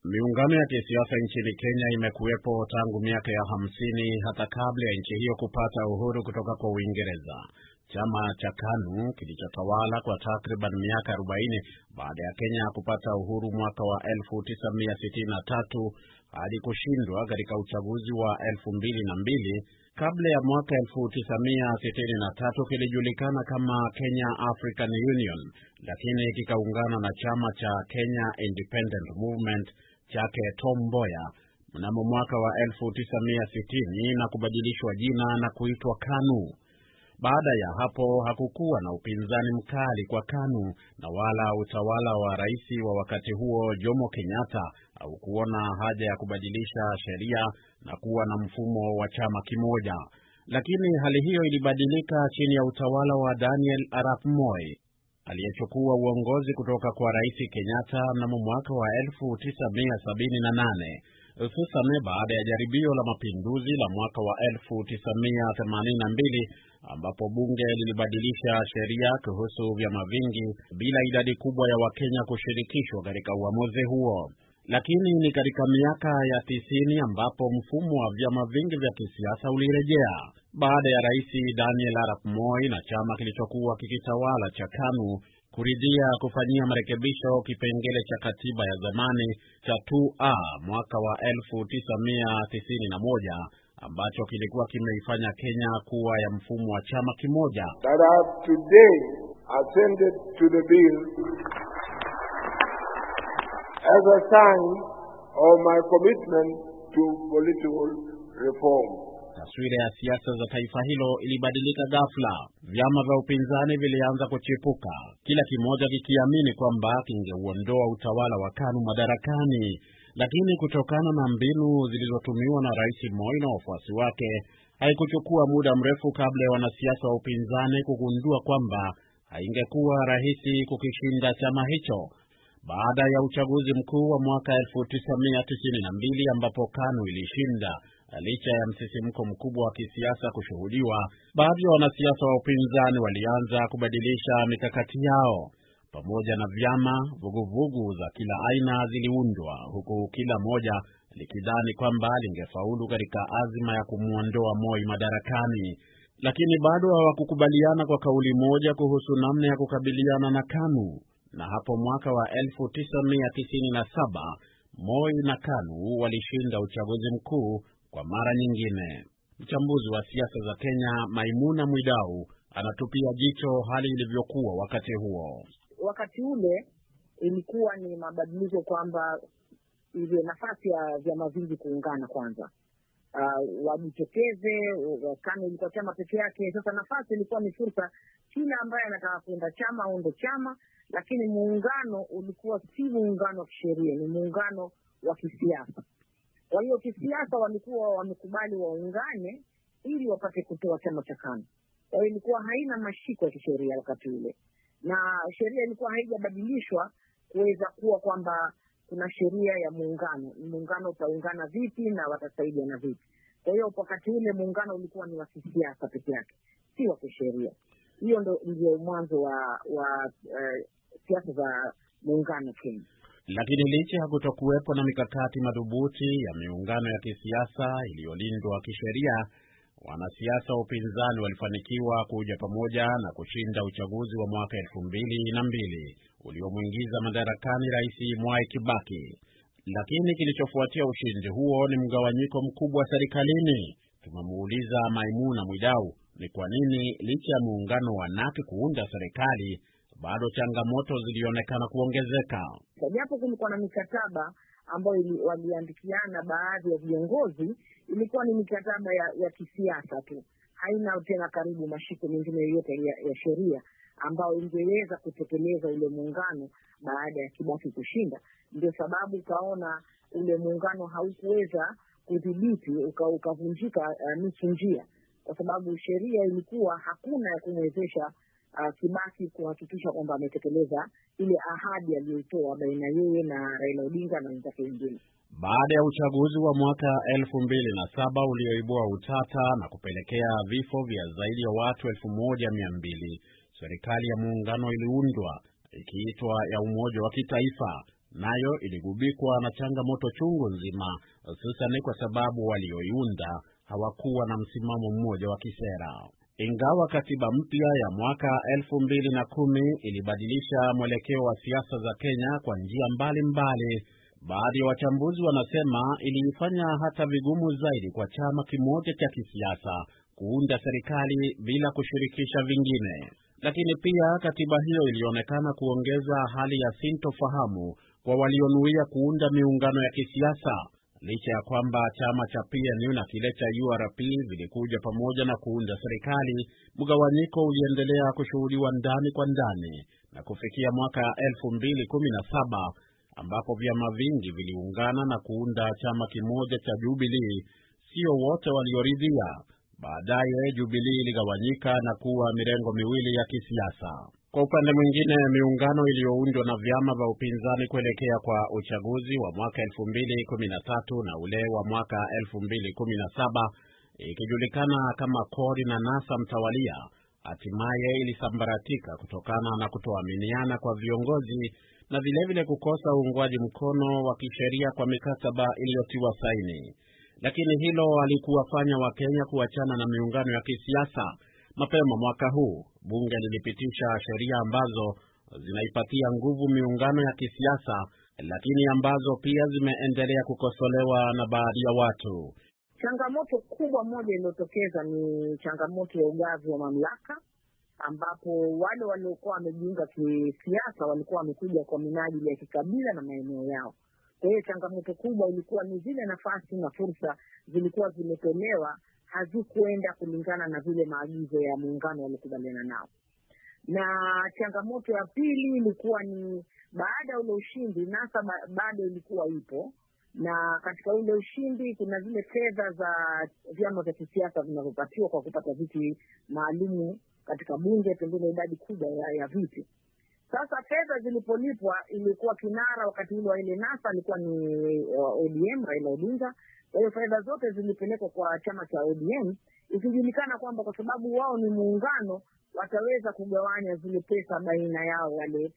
Miungano ya kisiasa nchini Kenya imekuwepo tangu miaka ya 50 hata kabla ya nchi hiyo kupata uhuru kutoka kwa Uingereza. Chama cha KANU kilichotawala kwa takriban miaka 40 baada ya Kenya kupata uhuru mwaka wa 1963 hadi kushindwa katika uchaguzi wa 2002. Kabla ya mwaka 1963 kilijulikana kama Kenya African Union, lakini kikaungana na chama cha Kenya Independent Movement chake Tom Mboya mnamo mwaka wa 1960 na kubadilishwa jina na kuitwa KANU. Baada ya hapo hakukuwa na upinzani mkali kwa KANU na wala utawala wa rais wa wakati huo Jomo Kenyatta au kuona haja ya kubadilisha sheria na kuwa na mfumo wa chama kimoja. Lakini hali hiyo ilibadilika chini ya utawala wa Daniel Arap Moi aliyechukua uongozi kutoka kwa rais Kenyatta mnamo mwaka wa 1978. Hususan baada ya jaribio la mapinduzi la mwaka wa 1982 ambapo bunge lilibadilisha sheria kuhusu vyama vingi bila idadi kubwa ya Wakenya kushirikishwa katika uamuzi huo. Lakini ni katika miaka ya 90 ambapo mfumo wa vyama vingi vya kisiasa ulirejea baada ya rais Daniel Arap Moi na chama kilichokuwa kikitawala cha KANU kuridhia kufanyia marekebisho kipengele cha katiba ya zamani cha 2A mwaka wa 1991 ambacho kilikuwa kimeifanya Kenya kuwa ya mfumo wa chama kimoja. That I have today ascended to the bill as a sign of my commitment to political reform. Taswira ya siasa za taifa hilo ilibadilika ghafla. Vyama vya upinzani vilianza kuchipuka, kila kimoja kikiamini kwamba kingeuondoa utawala wa KANU madarakani. Lakini kutokana na mbinu zilizotumiwa na Rais Moi na wafuasi wake, haikuchukua muda mrefu kabla ya wanasiasa wa upinzani kugundua kwamba haingekuwa rahisi kukishinda chama hicho. Baada ya uchaguzi mkuu wa mwaka 1992 ambapo KANU ilishinda, licha ya msisimko mkubwa wa kisiasa kushuhudiwa, baadhi ya wanasiasa wa upinzani walianza kubadilisha mikakati yao. Pamoja na vyama, vuguvugu za kila aina ziliundwa, huku kila moja likidhani kwamba lingefaulu katika azima ya kumuondoa Moi madarakani. Lakini bado hawakukubaliana kwa kauli moja kuhusu namna ya kukabiliana na KANU. Na hapo mwaka wa 1997 Moi na KANU walishinda uchaguzi mkuu kwa mara nyingine. Mchambuzi wa siasa za Kenya Maimuna Mwidau anatupia jicho hali ilivyokuwa wakati huo. Wakati ule ilikuwa ni mabadiliko kwamba ile nafasi ya vyama vingi kuungana kwanza. Wajitokeze, KANU ilikuwa chama pekee yake. Sasa nafasi ilikuwa ni fursa, kila ambaye anataka kuenda chama aende chama, lakini muungano ulikuwa si muungano wa kisheria, ni muungano wa kisiasa. Kwa hiyo kisiasa walikuwa wamekubali waungane ili wapate kutoa chama cha KANU. Kwa hiyo ilikuwa haina mashiko ya kisheria wakati ule. Na sheria ilikuwa haijabadilishwa kuweza kuwa kwamba kuna sheria ya muungano. Muungano utaungana vipi na watasaidiana vipi. Kwa hiyo wakati ule muungano ulikuwa ni wa kisiasa pekee yake, si wa kisheria. Hiyo ndio mwanzo wa siasa za muungano Kenya. Lakini licha ya kutokuwepo na mikakati madhubuti ya miungano ya kisiasa iliyolindwa kisheria, wanasiasa wa upinzani walifanikiwa kuja pamoja na kushinda uchaguzi wa mwaka 2002 uliomwingiza madarakani Rais Mwai Kibaki. Lakini kilichofuatia ushindi huo ni mgawanyiko mkubwa serikalini. Tumemuuliza Maimuna Mwidau ni kwa nini licha ya muungano wa NARC kuunda serikali bado changamoto zilionekana kuongezeka. Japo kulikuwa na mikataba ambayo waliandikiana baadhi ya viongozi, ilikuwa ni mikataba ya kisiasa tu. Haina tena karibu mashiko mengine yote ya sheria ambayo ingeweza kutekeleza ule muungano baada ya Kibaki kushinda. Ndio sababu kaona ule muungano haukuweza kudhibiti, ukavunjika nusu njia, kwa sababu sheria ilikuwa hakuna ya kumwezesha Kibaki kuhakikisha kwamba ametekeleza ile ahadi aliyoitoa baina yeye na Raila Odinga na wenzake wengine. Baada ya uchaguzi wa mwaka 2007 ulioibua utata na kupelekea vifo vya zaidi ya watu 1200, serikali ya muungano iliundwa ikiitwa ya umoja wa kitaifa nayo iligubikwa na changamoto chungu nzima, hususan kwa sababu walioiunda hawakuwa na msimamo mmoja wa kisera. Ingawa katiba mpya ya mwaka 2010 ilibadilisha mwelekeo wa siasa za Kenya kwa njia mbalimbali, baadhi ya wachambuzi wanasema iliifanya hata vigumu zaidi kwa chama kimoja cha kisiasa kuunda serikali bila kushirikisha vingine. Lakini pia katiba hiyo ilionekana kuongeza hali ya sintofahamu kwa walionuia kuunda miungano ya kisiasa. Licha ya kwamba chama cha PNU na kile cha URP vilikuja pamoja na kuunda serikali, mgawanyiko uliendelea kushuhudiwa ndani kwa ndani na kufikia mwaka 2017 ambapo vyama vingi viliungana na kuunda chama kimoja cha Jubilee. Sio wote walioridhia. Baadaye Jubilee iligawanyika na kuwa mirengo miwili ya kisiasa. Kwa upande mwingine, miungano iliyoundwa na vyama vya upinzani kuelekea kwa uchaguzi wa mwaka 2013 na ule wa mwaka 2017 ikijulikana kama CORD na NASA mtawalia, hatimaye ilisambaratika kutokana na kutoaminiana kwa viongozi na vilevile kukosa uungwaji mkono wa kisheria kwa mikataba iliyotiwa saini. Lakini hilo halikuwafanya Wakenya kuachana na miungano ya kisiasa. Mapema mwaka huu, bunge lilipitisha sheria ambazo zinaipatia nguvu miungano ya kisiasa, lakini ambazo pia zimeendelea kukosolewa na baadhi ya watu. Changamoto kubwa moja iliyotokeza ni changamoto ya ugavi wa mamlaka, ambapo wale waliokuwa wamejiunga kisiasa walikuwa wamekuja kwa minajili ya kikabila na maeneo yao. Kwa hiyo changamoto kubwa ilikuwa ni zile nafasi na fursa zilikuwa zimetolewa hazikuenda kulingana na vile maagizo ya muungano walikubaliana nao. Na changamoto ya pili ilikuwa ni baada ya ule ushindi, NASA bado ilikuwa ipo, na katika ule ushindi kuna zile fedha za vyama vya kisiasa vinavyopatiwa kwa kupata viti maalumu katika bunge, pengine idadi kubwa ya viti. Sasa fedha zilipolipwa, ilikuwa kinara wakati ule wa ile NASA alikuwa ni ODM, Raila Odinga. Kwa hiyo fedha zote zilipelekwa kwa chama cha ODM, ikijulikana kwamba kwa sababu wao ni muungano wataweza kugawanya zile pesa baina yao wale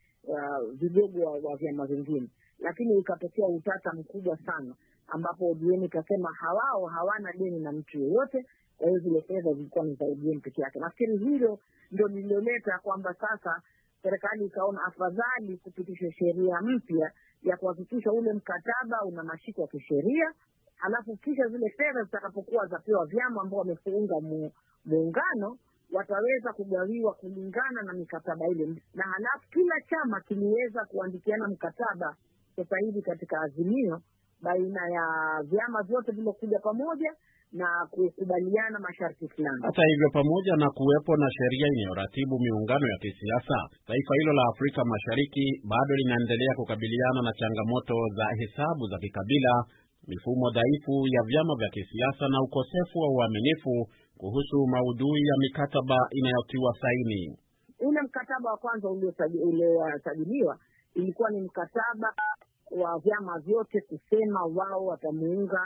vigogo wa vyama vingine. Lakini ikatokea utata mkubwa sana, ambapo ODM ikasema hawao hawana deni na mtu yeyote, kwa hiyo zile fedha zilikuwa ni za ODM pekee yake. Nafikiri hilo ndio lililoleta kwamba sasa serikali ikaona afadhali kupitisha sheria mpya ya kuhakikisha ule mkataba una mashiko ya kisheria, halafu kisha zile fedha zitakapokuwa zapewa vyama ambao wamefunga muungano wataweza kugawiwa kulingana na mikataba ile. Na halafu kila chama kiliweza kuandikiana mkataba sasa hivi katika azimio baina ya vyama vyote vilivyokuja pamoja na kukubaliana masharti fulani. Hata hivyo, pamoja na kuwepo na sheria inayoratibu miungano ya kisiasa, taifa hilo la Afrika Mashariki bado linaendelea kukabiliana na changamoto za hesabu za kikabila, mifumo dhaifu ya vyama vya kisiasa na ukosefu wa uaminifu kuhusu maudhui ya mikataba inayotiwa saini. Ule mkataba wa kwanza uliosajiliwa ilikuwa ni mkataba wa vyama vyote kusema wao watamuunga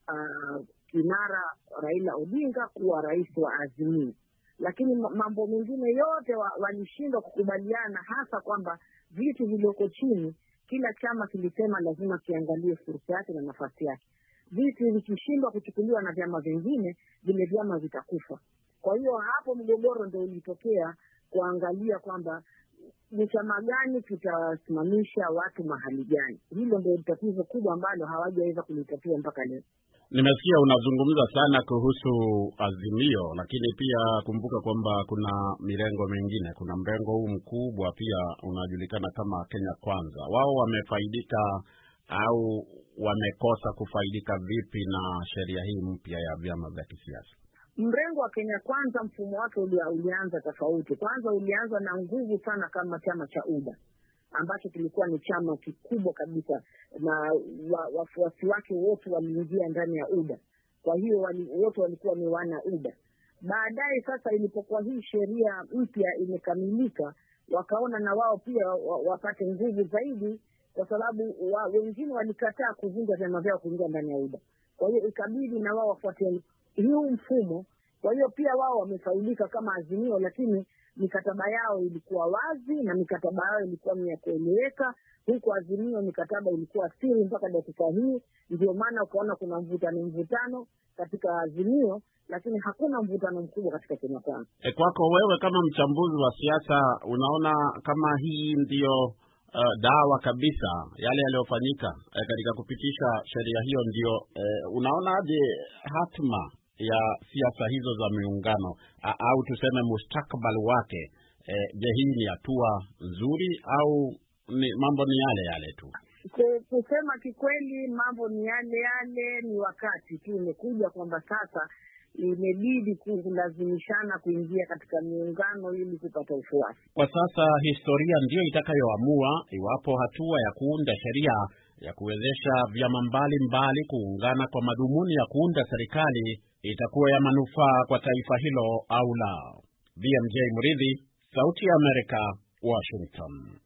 kinara Raila Odinga kuwa rais wa Azimio. Lakini mambo mengine yote walishindwa kukubaliana, hasa kwamba vitu vilivyoko chini kila chama kilisema lazima kiangalie fursa yake na nafasi yake. Vitu vikishindwa kuchukuliwa na vyama vingine, vile vyama vitakufa. Kwa hiyo hapo mgogoro ndio ulitokea, kuangalia kwamba ni chama gani kitasimamisha watu mahali gani. Hilo ndio tatizo kubwa ambalo hawajaweza kulitatua mpaka leo. Nimesikia unazungumza sana kuhusu Azimio, lakini pia kumbuka kwamba kuna mirengo mingine. Kuna mrengo huu mkubwa pia unajulikana kama Kenya Kwanza. Wao wamefaidika au wamekosa kufaidika vipi na sheria hii mpya ya vyama vya kisiasa? Mrengo wa Kenya Kwanza mfumo wake ulianza tofauti. Kwanza ulianza na nguvu sana kama chama cha UDA, ambacho kilikuwa ni chama kikubwa kabisa na wafuasi wake wote waliingia ndani ya UDA. Kwa hiyo wote walikuwa ni wana UDA. Baadaye sasa ilipokuwa hii sheria mpya imekamilika, wakaona na wao pia wapate nguvu zaidi, kwa sababu wengine walikataa kuvunja vyama vyao kuingia ndani ya UDA. Kwa hiyo ikabidi na wao wafuate huu mfumo. Kwa hiyo pia wao wamefaidika kama Azimio, lakini mikataba yao ilikuwa wazi na mikataba yao ilikuwa ni ya kueleweka. Huko Azimio mikataba ilikuwa siri mpaka dakika hii, ndio maana ukaona kuna mvutano katika Azimio, lakini hakuna mvutano mkubwa katika Kenya Kwanza. Kwako wewe kama mchambuzi wa siasa, unaona kama hii ndio dawa kabisa yale yaliyofanyika katika kupitisha sheria hiyo, ndio unaonaje hatma ya siasa hizo za miungano au tuseme mustakabali wake? Je, hii ni hatua nzuri au mambo ni yale tu? Kusema kikweli, mambo ni yale, ni wakati tu umekuja kwamba sasa imebidi kulazimishana kuingia katika miungano ili kupata ufuasi. Kwa sasa historia ndio itakayoamua iwapo hatua ya kuunda sheria ya kuwezesha vyama mbalimbali kuungana kwa madhumuni ya kuunda serikali itakuwa ya manufaa kwa taifa hilo au la. BMJ Mridhi, Sauti ya Amerika, Washington.